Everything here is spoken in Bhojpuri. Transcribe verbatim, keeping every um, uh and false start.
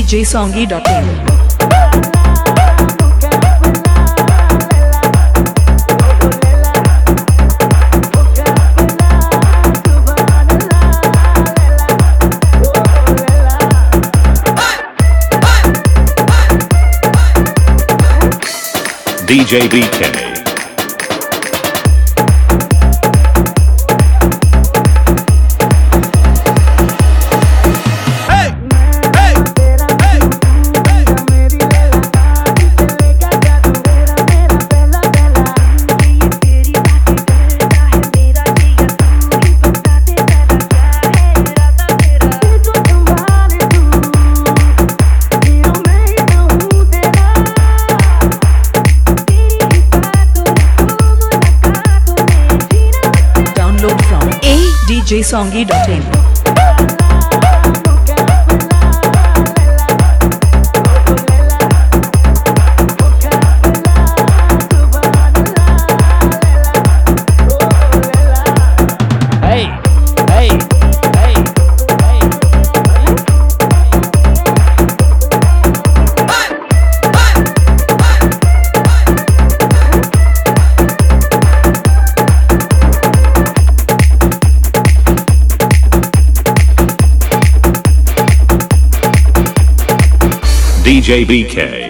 j songy dot in. D J B K. d j songy dot in. Hey, hey, hey, hey, D J B K.